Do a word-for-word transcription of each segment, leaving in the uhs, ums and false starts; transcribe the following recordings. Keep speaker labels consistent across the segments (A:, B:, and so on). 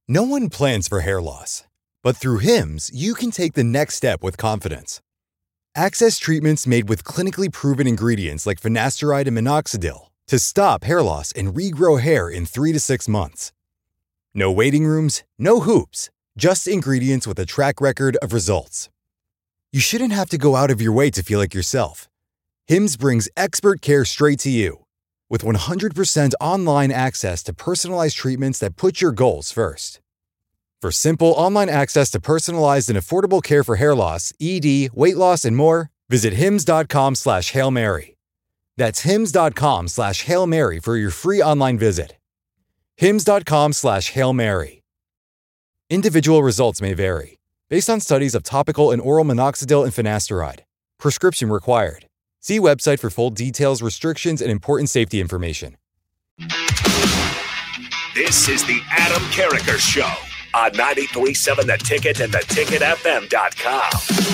A: No one plans for hair loss, but through Hims, you can take the next step with confidence. Access treatments made with clinically proven ingredients like finasteride and minoxidil to stop hair loss and regrow hair in three to six months. No waiting rooms, no hoops, just ingredients with a track record of results. You shouldn't have to go out of your way to feel like yourself. Hims brings expert care straight to you. With one hundred percent online access to personalized treatments that put your goals first. For simple online access to personalized and affordable care for hair loss, E D, weight loss, and more, visit hims.com slash Hail Mary. That's hims.com slash Hail Mary for your free online visit. hims.com slash Hail Mary. Individual results may vary, based on studies of topical and oral minoxidil and finasteride. Prescription required. See website for full details, restrictions, and important safety information.
B: This is the Adam Carriker Show on ninety-three point seven The Ticket and the ticket f m dot com.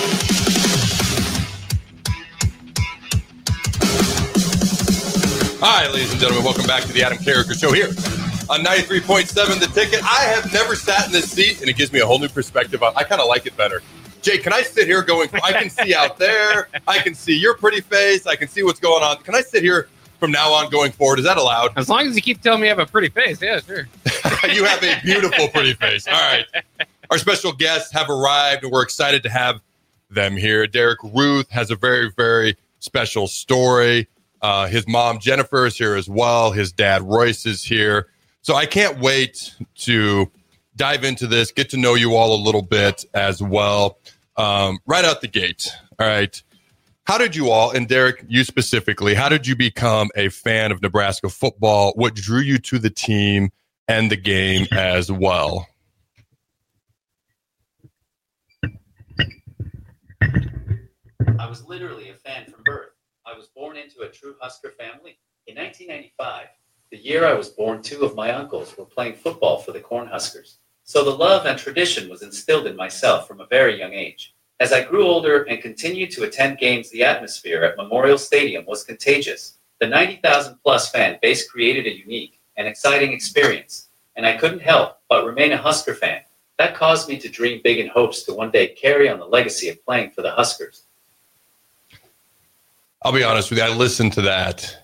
C: Hi, ladies and gentlemen. Welcome back to the Adam Carriker Show here on ninety-three point seven The Ticket. I have never sat in this seat, and it gives me a whole new perspective. I kind of like it better. Jay, can I sit here going, I can see out there, I can see your pretty face, I can see what's going on. Can I sit here from now on going forward? Is that allowed?
D: As long as you keep telling me I have a pretty face, yeah, sure.
C: You have a beautiful, pretty face. All right. Our special guests have arrived, and we're excited to have them here. Derek Ruth has a very, very special story. Uh, his mom, Jennifer, is here as well. His dad, Royce, is here. So I can't wait to dive into this, get to know you all a little bit as well. Um, right out the gate. All right. How did you all, and Derek, you specifically, how did you become a fan of Nebraska football? What drew you to the team and the game as well?
E: I was literally a fan from birth. I was born into a true Husker family. In nineteen ninety-five, the year I was born, two of my uncles were playing football for the Cornhuskers. So the love and tradition was instilled in myself from a very young age. As I grew older and continued to attend games, the atmosphere at Memorial Stadium was contagious. The ninety thousand plus fan base created a unique and exciting experience, and I couldn't help but remain a Husker fan. That caused me to dream big in hopes to one day carry on the legacy of playing for the Huskers.
C: I'll be honest with you, I listened to that,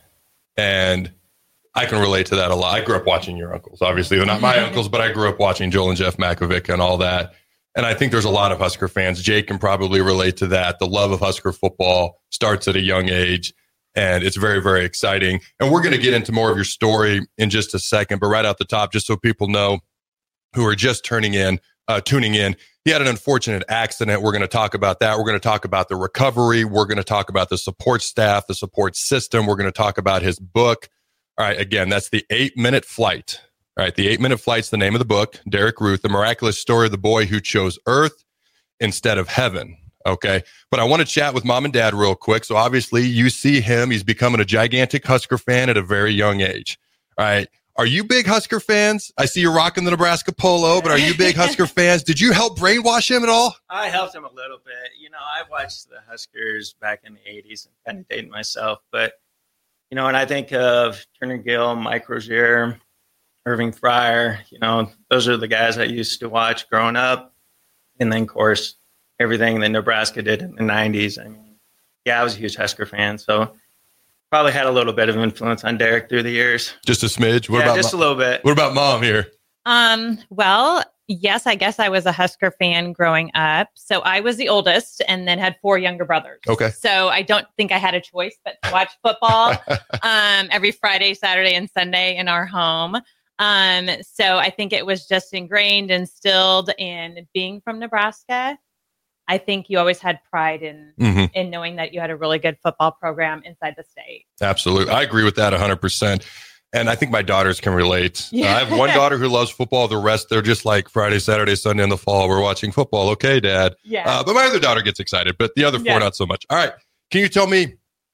C: and I can relate to that a lot. I grew up watching your uncles. Obviously, they're not my uncles, but I grew up watching Joel and Jeff Makovic and all that. And I think there's a lot of Husker fans. Jake can probably relate to that. The love of Husker football starts at a young age, and it's very, very exciting. And we're going to get into more of your story in just a second. But right out the top, just so people know who are just turning in, uh, tuning in, he had an unfortunate accident. We're going to talk about that. We're going to talk about the recovery. We're going to talk about the support staff, the support system. We're going to talk about his book. All right, again, that's The Eight-Minute Flight. All right, The Eight-Minute Flight's the name of the book. Derek Ruth, The Miraculous Story of the Boy Who Chose Earth Instead of Heaven. Okay, but I want to chat with Mom and Dad real quick. So obviously, you see him. He's becoming a gigantic Husker fan at a very young age. All right, are you big Husker fans? I see you're rocking the Nebraska polo, but are you big Husker fans? Did you help brainwash him at all?
F: I helped him a little bit. You know, I watched the Huskers back in the eighties and kind of dated myself, but you know, and I think of Turner Gill, Mike Rozier, Irving Fryer, you know, those are the guys I used to watch growing up. And then, of course, everything that Nebraska did in the nineties. I mean, yeah, I was a huge Husker fan. So probably had a little bit of influence on Derek through the years.
C: Just a smidge? What
F: yeah,
C: about
F: just
C: Mom?
F: a little bit.
C: What about Mom here?
G: Um, well, yes, I guess I was a Husker fan growing up. So I was the oldest and then had four younger brothers.
C: Okay.
G: So I don't think I had a choice but to watch football um, every Friday, Saturday, and Sunday in our home. Um, so I think it was just ingrained, instilled in being from Nebraska. I think you always had pride in mm-hmm. in knowing that you had a really good football program inside the state.
C: Absolutely. I agree with that one hundred percent. And I think my daughters can relate. Yeah. Uh, I have one daughter who loves football. The rest, they're just like Friday, Saturday, Sunday in the fall. We're watching football. Okay, Dad.
G: Yeah.
C: Uh, but my other daughter gets excited, but the other four, yeah. not so much. All right. Can you tell me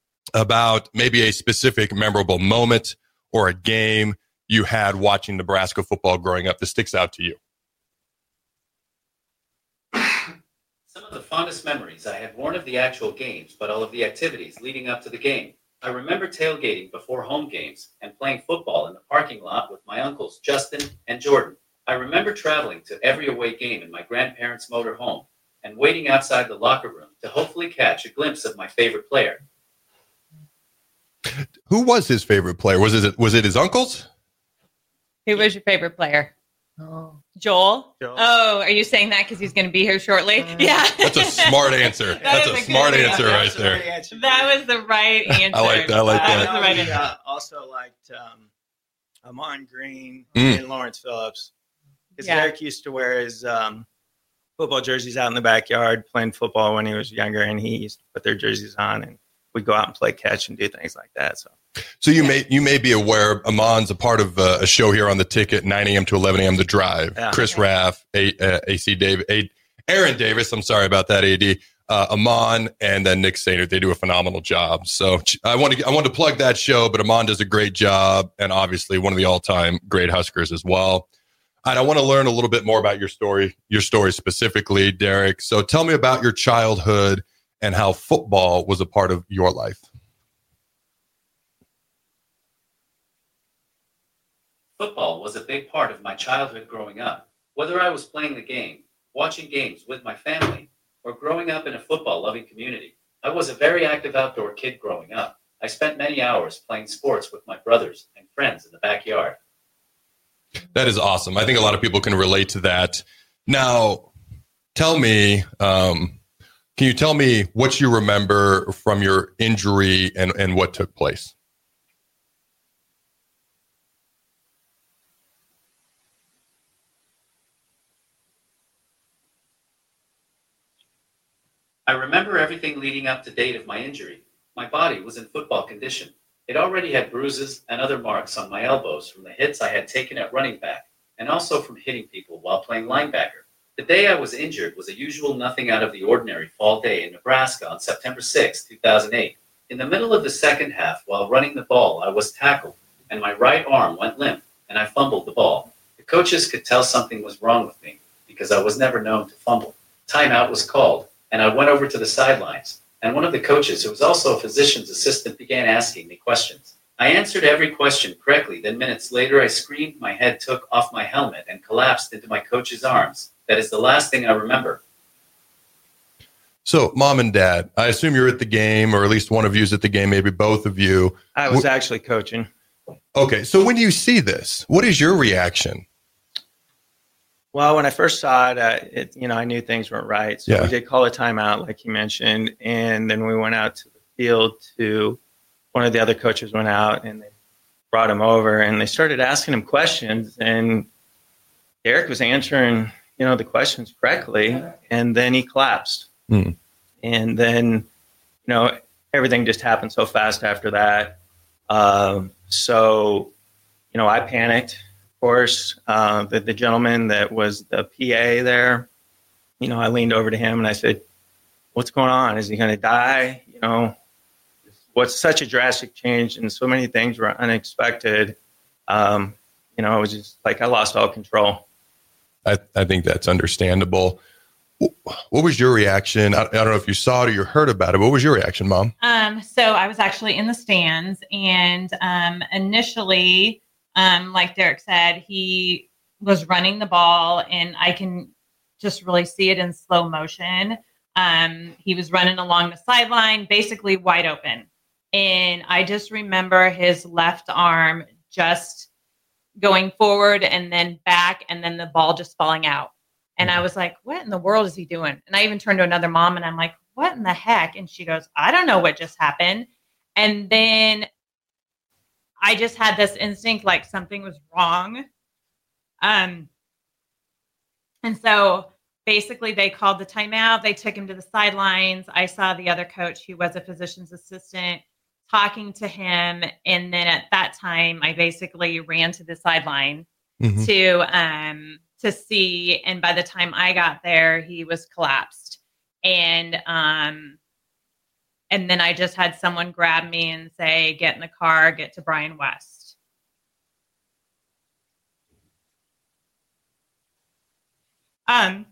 C: about maybe a specific memorable moment or a game you had watching Nebraska football growing up that sticks out to you?
E: Some of the fondest memories I had weren't of the actual games, but all of the activities leading up to the game. I remember tailgating before home games and playing football in the parking lot with my uncles, Justin and Jordan. I remember traveling to every away game in my grandparents' motor home and waiting outside the locker room to hopefully catch a glimpse of my favorite player.
C: Who was his favorite player? Was it was it his uncles?
G: Who was your favorite player?
F: Oh.
G: Joel?
F: Joel.
G: Oh, are you saying that because he's going to be here shortly?
F: Uh,
G: yeah.
C: That's a smart answer.
G: That
C: That's
G: is
C: a
G: a
C: smart
G: good
C: answer right
F: That's a
C: there.
F: great answer.
G: That was the right answer.
C: I like that. I like
G: That
C: that.
G: was the right
F: I
G: answer.
F: uh, also liked um, Amon Green
C: Mm.
F: and Lawrence Phillips. Because
G: Yeah.
F: Derek used to wear his um, football jerseys out in the backyard playing football when he was younger, and he used to put their jerseys on, and we'd go out and play catch and do things like that. So,
C: So you may you may be aware, Amon's a part of uh, a show here on the Ticket, nine a.m. to eleven a.m. The Drive.
F: Yeah.
C: Chris
G: Okay.
C: Raff, A, uh, A C Davis, A, Aaron Davis. I'm sorry about that, A D. Uh, Amon and then Nick Sainer. They do a phenomenal job. So I want to I want to plug that show, but Amon does a great job, and obviously one of the all time great Huskers as well. And I want to learn a little bit more about your story, your story specifically, Derek. So tell me about your childhood and how football was a part of your life.
E: Football was a big part of my childhood growing up. Whether I was playing the game, watching games with my family, or growing up in a football-loving community, I was a very active outdoor kid growing up. I spent many hours playing sports with my brothers and friends in the backyard.
C: That is awesome. I think a lot of people can relate to that. Now, tell me, um, can you tell me what you remember from your injury and, and what took place?
E: I remember everything leading up to date of my injury. My body was in football condition. It already had bruises and other marks on my elbows from the hits I had taken at running back, and also from hitting people while playing linebacker. The day I was injured was a usual nothing out of the ordinary fall day in Nebraska on September sixth, two thousand eight. In the middle of the second half, while running the ball, I was tackled, and my right arm went limp, and I fumbled the ball. The coaches could tell something was wrong with me, because I was never known to fumble. Timeout was called, and I went over to the sidelines, and one of the coaches, who was also a physician's assistant, began asking me questions. I answered every question correctly. Then minutes later, I screamed, my head took off my helmet and collapsed into my coach's arms. That is the last thing I remember.
C: So, mom and dad, I assume you're at the game, or at least one of you is at the game, maybe both of you.
F: I was actually coaching.
C: Okay, so when you see this, what is your reaction?
F: Well, when I first saw it, uh, it you know, I knew things weren't right. So
C: Yeah.
F: we did call a timeout, like you mentioned. And then we went out to the field to one of the other coaches went out and they brought him over and they started asking him questions. And Derek was answering, you know, the questions correctly. And then he collapsed.
C: Hmm.
F: And then, you know, everything just happened so fast after that. Um, so, you know, I panicked. Of course, uh, the, the gentleman that was the P A there, you know, I leaned over to him and I said, what's going on? Is he going to die? You know, what's such a drastic change and so many things were unexpected. Um, you know, it was just like I lost all control.
C: I, I think that's understandable. What was your reaction? I, I don't know if you saw it or you heard about it. What was your reaction, Mom?
G: Um, so I was actually in the stands, and um, initially, um, like Derek said, he was running the ball, and I can just really see it in slow motion. Um, he was running along the sideline, basically wide open. And I just remember his left arm just going forward and then back, and then the ball just falling out. And I was like, what in the world is he doing? And I even turned to another mom and I'm like, what in the heck? And she goes, I don't know what just happened. And then I just had this instinct like something was wrong. Um, and so basically they called the timeout. They took him to the sidelines. I saw the other coach who was a physician's assistant talking to him. And then at that time, I basically ran to the sideline
C: Mm-hmm.
G: to um, to see. And by the time I got there, he was collapsed. And um, and then I just had someone grab me and say, get in the car, get to Brian West. Um,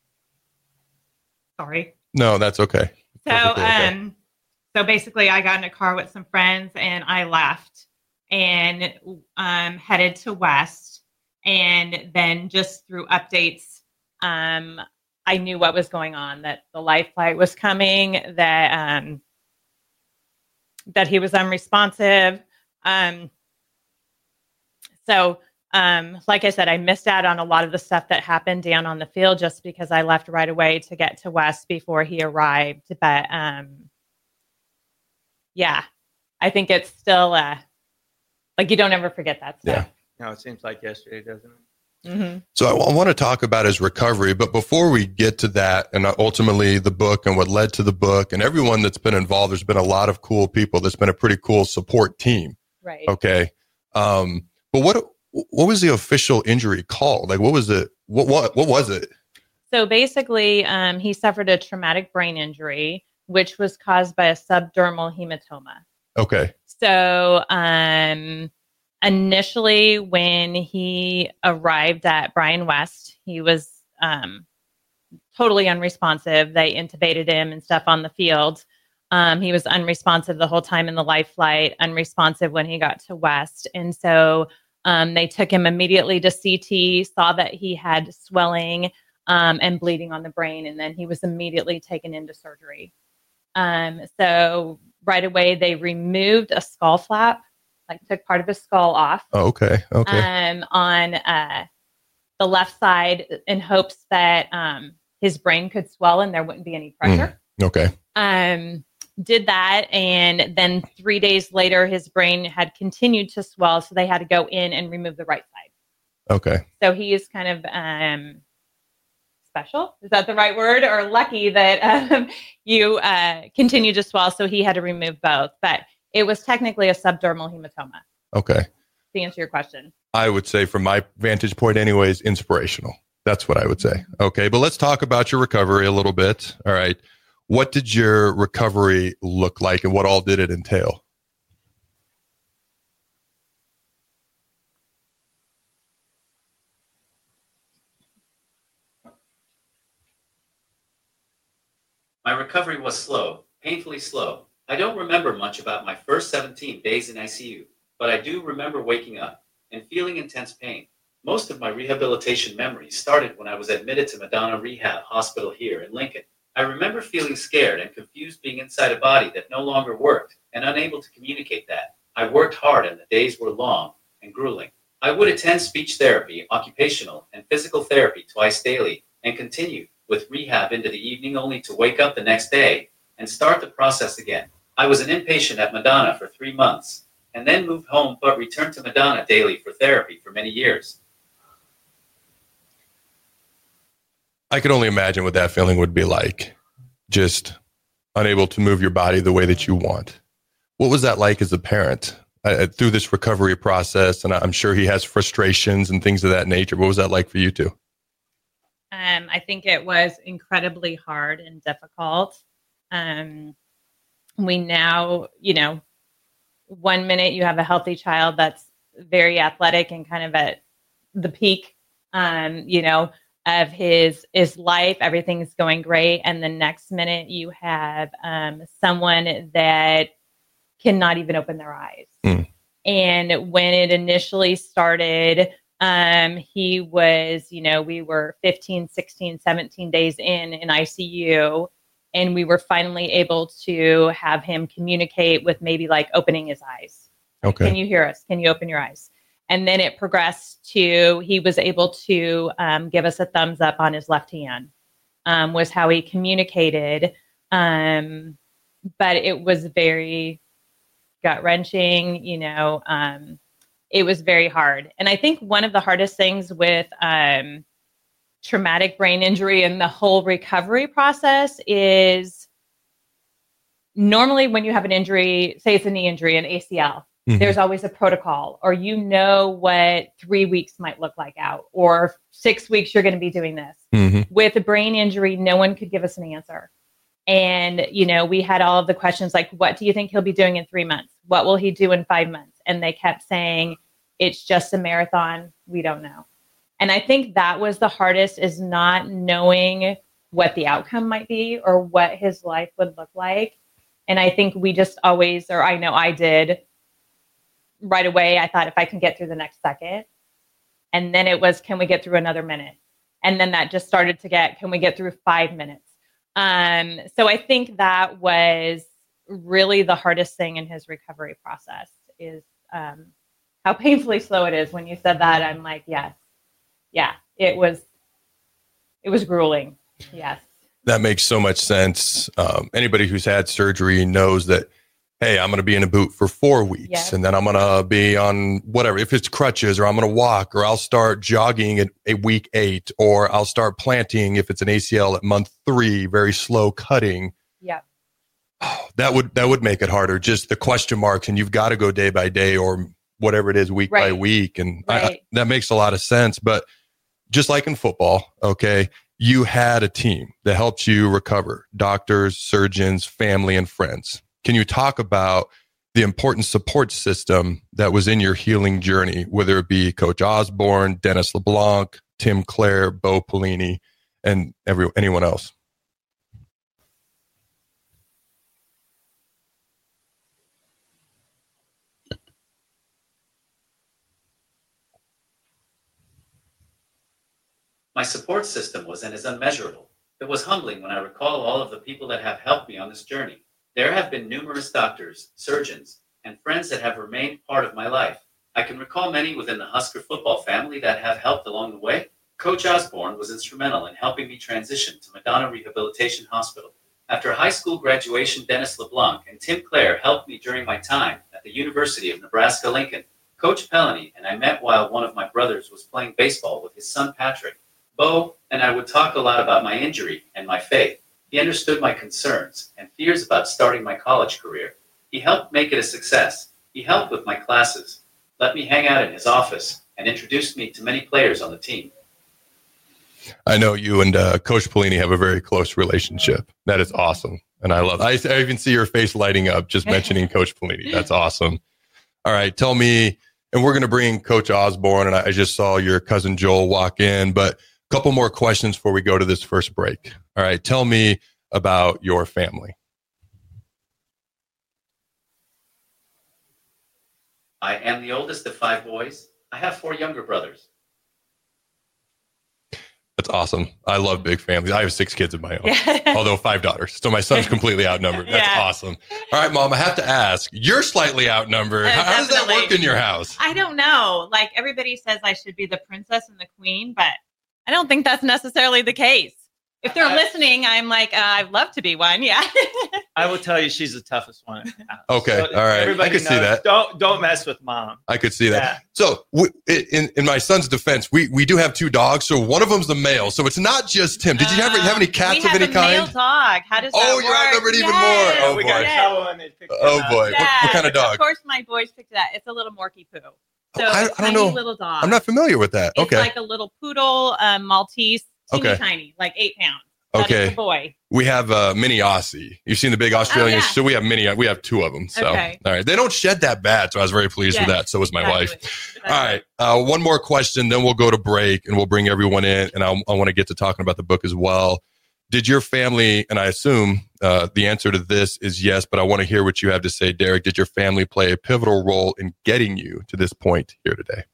G: sorry.
C: No, that's okay.
G: So,
C: Perfectly okay.
G: um, so basically, I got in a car with some friends and I left and um, headed to West. And then just through updates, um, I knew what was going on, that the life flight was coming, that um, that he was unresponsive. Um, so, um, like I said, I missed out on a lot of the stuff that happened down on the field just because I left right away to get to West before he arrived. But um, yeah, I think it's still uh, like you don't ever forget that stuff.
F: Yeah. No, it seems like yesterday, doesn't it?
G: Mm-hmm.
C: So I, I want to talk about his recovery, but before we get to that and ultimately the book and what led to the book and everyone that's been involved, there's been a lot of cool people. There's been a pretty cool support team.
G: Right.
C: Okay. Um, but what, what was the official injury called? Like, what was it? What, what, what was it?
G: So basically, um, he suffered a traumatic brain injury, which was caused by a subdermal hematoma.
C: Okay.
G: So, um, initially, when he arrived at Bryan West, he was um, totally unresponsive. They intubated him and stuff on the field. Um, he was unresponsive the whole time in the life flight, unresponsive when he got to West. And so um, they took him immediately to C T, saw that he had swelling um, and bleeding on the brain, and then he was immediately taken into surgery. Um, so right away, they removed a skull flap, like took part of his skull off.
C: Oh, okay. Okay.
G: Um, on uh, the left side in hopes that um, his brain could swell and there wouldn't be any pressure.
C: Mm, okay.
G: Um, did that. And then three days later, his brain had continued to swell. So they had to go in and remove the right side.
C: Okay.
G: So he is kind of um, special. Is that the right word? Or lucky that um, you uh, continue to swell. So he had to remove both. But it was technically a subdermal hematoma.
C: Okay.
G: To answer your question.
C: I would say from my vantage point anyways, inspirational. That's what I would say. Okay. But let's talk about your recovery a little bit. All right. What did your recovery look like and what all did it entail?
E: My recovery was slow, painfully slow. I don't remember much about my first seventeen days in I C U, but I do remember waking up and feeling intense pain. Most of my rehabilitation memories started when I was admitted to Madonna Rehab Hospital here in Lincoln. I remember feeling scared and confused being inside a body that no longer worked and unable to communicate that. I worked hard and the days were long and grueling. I would attend speech therapy, occupational, and physical therapy twice daily and continue with rehab into the evening only to wake up the next day and start the process again. I was an inpatient at Madonna for three months and then moved home but returned to Madonna daily for therapy for many years.
C: I could only imagine what that feeling would be like, just unable to move your body the way that you want. What was that like as a parent uh, through this recovery process? And I'm sure he has frustrations and things of that nature. What was that like for you two?
G: Um, I think it was incredibly hard and difficult. Um, we now, you know, one minute you have a healthy child that's very athletic and kind of at the peak, um, you know, of his his life. Everything's going great. And the next minute you have um, someone that cannot even open their eyes. Mm. And when it initially started, um, he was, you know, we were fifteen, sixteen, seventeen days in, in I C U. And we were finally able to have him communicate with maybe like opening his eyes.
C: Okay.
G: Can you hear us? Can you open your eyes? And then it progressed to, he was able to um, give us a thumbs up on his left hand, um, was how he communicated. Um, but it was very gut wrenching, you know, um, it was very hard. And I think one of the hardest things with um, traumatic brain injury and the whole recovery process is normally when you have an injury, say it's a knee injury, an A C L, mm-hmm. there's always a protocol, or you know what three weeks might look like out, or six weeks you're going to be doing this. Mm-hmm. With a brain injury, no one could give us an answer. And, you know, we had all of the questions like, what do you think he'll be doing in three months? What will he do in five months? And they kept saying, it's just a marathon. We don't know. And I think that was the hardest, is not knowing what the outcome might be or what his life would look like. And I think we just always, or I know I did right away, I thought if I can get through the next second, And then it was, can we get through another minute? And then that just started to get, can we get through five minutes? Um, so I think that was really the hardest thing in his recovery process is um, how painfully slow it is. When you said that, I'm like, yes, yeah, it was, it was grueling. Yes.
C: That makes so much sense. Um, anybody who's had surgery knows that, hey, I'm going to be in a boot for four weeks
G: Yes.
C: and then I'm going to be on whatever, if it's crutches, or I'm going to walk, or I'll start jogging at a week eight, or I'll start planting if it's an A C L at month three, very slow cutting.
G: Yeah.
C: Oh, that would, that would make it harder. Just the question marks, and you've got to go day by day or whatever it is, week
G: Right.
C: by week. And I,
G: Right.
C: that makes a lot of sense. But just like in football, okay, you had a team that helped you recover, doctors, surgeons, family, and friends. Can you talk about the important support system that was in your healing journey, whether it be Coach Osborne, Dennis LeBlanc, Tim Clare, Bo Pelini, and every, anyone else?
E: My support system was and is unmeasurable. It was humbling when I recall all of the people that have helped me on this journey. There have been numerous doctors, surgeons, and friends that have remained part of my life. I can recall many within the Husker football family that have helped along the way. Coach Osborne was instrumental in helping me transition to Madonna Rehabilitation Hospital. After high school graduation, Dennis LeBlanc and Tim Clare helped me during my time at the University of Nebraska-Lincoln. Coach Pelini and I met while one of my brothers was playing baseball with his son Patrick. Bo and I would talk a lot about my injury and my faith. He understood my concerns and fears about starting my college career. He helped make it a success. He helped with my classes, let me hang out in his office, and introduced me to many players on the team.
C: I know you and uh, Coach Pelini have a very close relationship. That is awesome. And I love I, I even see your face lighting up just mentioning Coach Pelini. That's awesome. All right, tell me, and we're going to bring Coach Osborne, and I, I just saw your cousin Joel walk in, but a couple more questions before we go to this first break. All right, tell me about your family.
E: I am the oldest of five boys. I have four younger brothers.
C: That's awesome. I love big families. I have six kids of my own,
G: Yeah.
C: although five daughters. So my son's completely outnumbered. That's
G: Yeah.
C: awesome. All right, Mom, I have to ask, you're slightly outnumbered.
G: Uh,
C: how, how does that
G: definitely.
C: work in your house?
G: I don't know. Like everybody says I should be the princess and the queen, but I don't think that's necessarily the case. If they're
F: I-
G: listening, I'm like, uh, I'd love to be one. Yeah.
F: I will tell you, she's the toughest one. in the house.
C: Okay, all right. I
F: everybody
C: can see
F: knows,
C: that.
F: Don't don't mess with mom.
C: I could see that.
F: Yeah.
C: So we, in, in my son's defense, we, we do have two dogs. So one of them's the male. So it's not just him. Did you ever have any cats
G: we
C: of
G: have
C: any
G: a male
C: kind?
G: dog. How does that
C: Oh,
G: work?
C: you're outnumbered even
G: Yes.
C: more. Oh,
F: we got
C: boy.
F: in trouble when they picked
C: Oh,
F: it up.
C: boy. What- what kind of dog?
G: Of course, my boys picked it up. It's a little Morky Poo. So
C: Oh, I- I
G: a
C: don't
G: tiny
C: know.
G: little dog.
C: I'm not familiar with that.
G: It's
C: Okay.
G: like a little poodle um, Maltese, teeny
C: Okay.
G: tiny, like eight pounds. That is
C: Okay.
G: the boy.
C: We have uh, mini Aussie. You've seen the big Australians.
G: Oh, yeah.
C: So we have mini, we have two of them. So,
G: Okay.
C: all right. They don't shed that bad. So I was very pleased with
G: Yeah,
C: that. So was my wife.
G: exactly.
C: All right. Uh, one more question, then we'll go to break and we'll bring everyone in. And I, I want to get to talking about the book as well. Did your family, and I assume uh, the answer to this is yes, but I want to hear what you have to say, Derek. Did your family play a pivotal role in getting you to this point here today?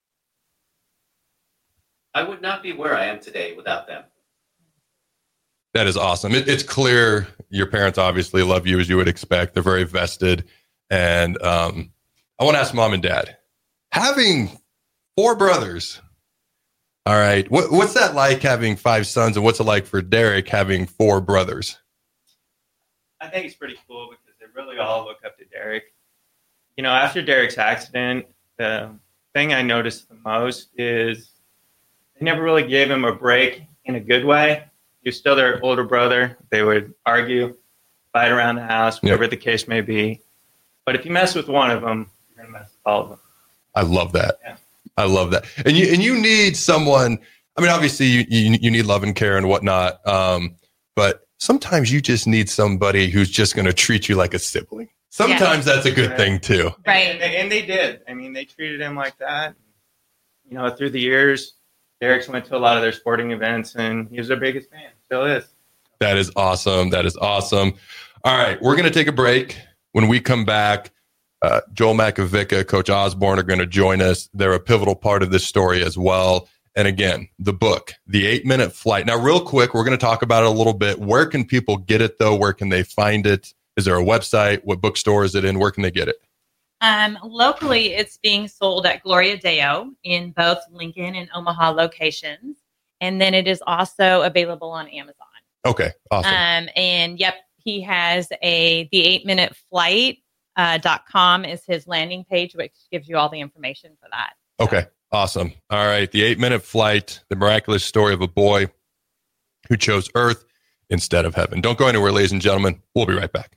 E: I would not be where I am today without them.
C: That is awesome. It, it's clear your parents obviously love you as you would expect. They're very vested. And um, I want to ask mom and dad, having four brothers. All right. What, what's that like having five sons? And what's it like for Derek having four brothers?
F: I think it's pretty cool because they really all look up to Derek. You know, after Derek's accident, the thing I noticed the most is they never really gave him a break in a good way. He was still their older brother. They would argue, fight around the house, whatever the case may be. But if you mess with one of them, you're going to mess with all of them.
C: I love that.
F: Yeah.
C: I love that. And you and you need someone. I mean, obviously, you you, you need love and care and whatnot. Um, but sometimes you just need somebody who's just going to treat you like a sibling. Sometimes that's a good
F: Yeah.
C: thing too.
G: Right.
F: And they, and they did. I mean, they treated him like that. You know, through the years, Derek's went to a lot of their sporting events, and he was their biggest fan. Still is.
C: That is awesome. That is awesome. All right, we're going to take a break. When we come back, Uh, Joel Makovicka, Coach Osborne are going to join us. They're a pivotal part of this story as well. And again, the book, The Eight-Minute Flight. Now, real quick, we're going to talk about it a little bit. Where can people get it, though? Where can they find it? Is there a website? What bookstore is it in? Where can they get it?
G: Um, locally, it's being sold at Gloria Deo in both Lincoln and Omaha locations. And then it is also available on Amazon.
C: Okay, awesome.
G: Um, and yep, he has a the eight minute flight uh, dot com is his landing page, which gives you all the information for that. So.
C: Okay, awesome. All right, The Eight-Minute Flight, the miraculous story of a boy who chose Earth instead of heaven. Don't go anywhere, ladies and gentlemen. We'll be right back.